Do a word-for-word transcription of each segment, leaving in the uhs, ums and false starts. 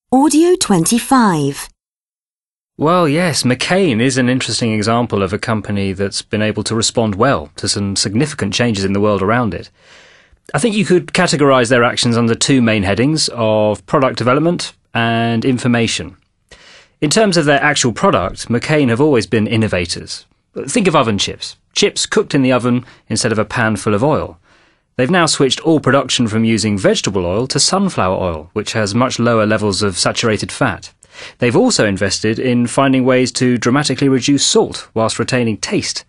Audio twenty-five. Well, yes, McCain is an interesting example of a company that's been able to respond well to some significant changes in the world around it. I think you could categorise their actions under two main headings of product development and information. In terms of their actual product, McCain have always been innovators. Think of oven chips. Chips cooked in the oven instead of a pan full of oil. They've now switched all production from using vegetable oil to sunflower oil, which has much lower levels of saturated fat. They've also invested in finding ways to dramatically reduce salt whilst retaining taste.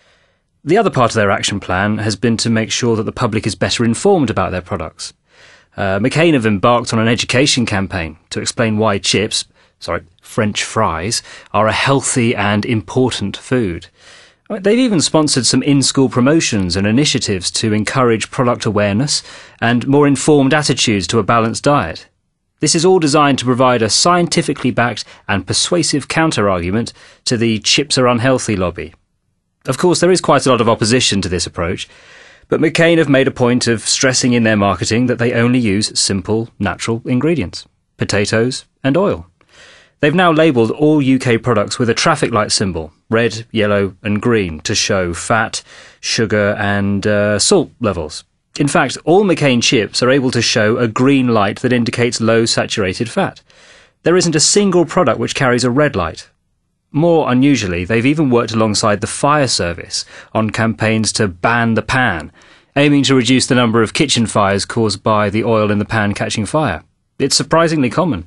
The other part of their action plan has been to make sure that the public is better informed about their products. Uh, McCain have embarked on an education campaign to explain why chips, sorry, French fries, are a healthy and important food. They've even sponsored some in-school promotions and initiatives to encourage product awareness and more informed attitudes to a balanced diet. This is all designed to provide a scientifically backed and persuasive counter-argument to the chips are unhealthy lobby. Of course, there is quite a lot of opposition to this approach, but McCain have made a point of stressing in their marketing that they only use simple, natural ingredients, potatoes and oil. They've now labelled all U K products with a traffic light symbol, red, yellow and green, to show fat, sugar and uh, salt levels. In fact, all McCain chips are able to show a green light that indicates low saturated fat. There isn't a single product which carries a red light. More unusually, they've even worked alongside the fire service on campaigns to ban the pan, aiming to reduce the number of kitchen fires caused by the oil in the pan catching fire. It's surprisingly common.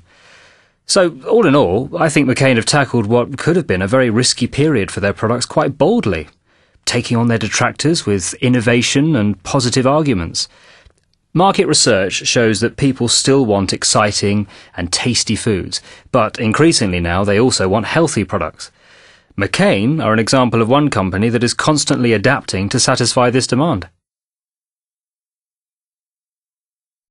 So, all in all, I think McCain have tackled what could have been a very risky period for their products quite boldly, taking on their detractors with innovation and positive arguments. Market research shows that people still want exciting and tasty foods, but increasingly now they also want healthy products. McCain are an example of one company that is constantly adapting to satisfy this demand.